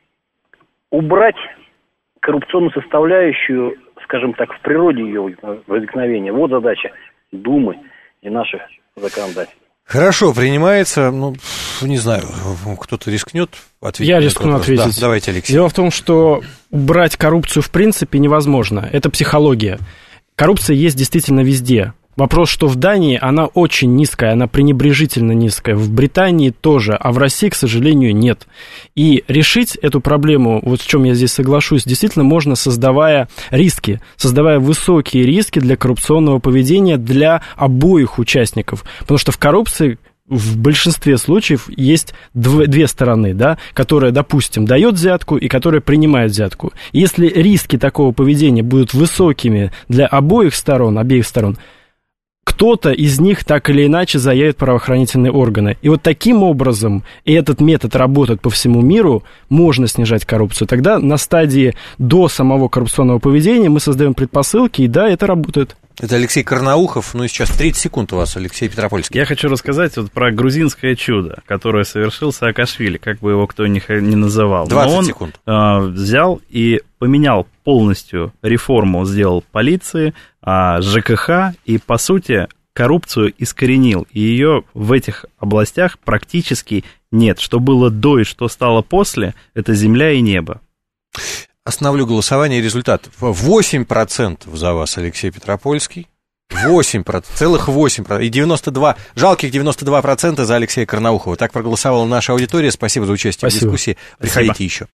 убрать коррупционную составляющую, скажем так, в природе ее возникновения. Вот задача Думы и наших законодателей. Хорошо, принимается, ну, не знаю, кто-то рискнет ответить? Я рискну ответить. Да, давайте, Алексей. Дело в том, что убрать коррупцию в принципе невозможно. Это психология. Коррупция есть действительно везде. Вопрос, что в Дании она очень низкая, она пренебрежительно низкая, в Британии тоже, а в России, к сожалению, нет. И решить эту проблему, вот в чем я здесь соглашусь, действительно можно, создавая риски, создавая высокие риски для коррупционного поведения для обоих участников. Потому что в коррупции в большинстве случаев есть дв- две стороны, да, которая, допустим, дает взятку и которая принимает взятку. Если риски такого поведения будут высокими для обоих сторон, обеих сторон, кто-то из них так или иначе заявит правоохранительные органы. И вот таким образом, и этот метод работает по всему миру, можно снижать коррупцию. Тогда на стадии до самого коррупционного поведения мы создаем предпосылки, и да, это работает. Это Алексей Карнаухов. Ну и сейчас тридцать секунд у вас, Алексей Петропольский. Я хочу рассказать вот про грузинское чудо, которое совершил Саакашвили, как бы его кто ни, ни называл. двадцать Но он, секунд. Э, взял и поменял полностью реформу, сделал полиции, э, ЖКХ, и, по сути, коррупцию искоренил. И ее в этих областях практически нет. Что было до и что стало после, это земля и небо. Остановлю голосование. Результат. восемь процентов за вас, Алексей Петропольский. восемь процентов, целых восемь процентов. И девяносто два, жалких девяносто два процента за Алексея Карнаухова. Так проголосовала наша аудитория. Спасибо за участие Спасибо. в дискуссии. Приходите Спасибо. еще.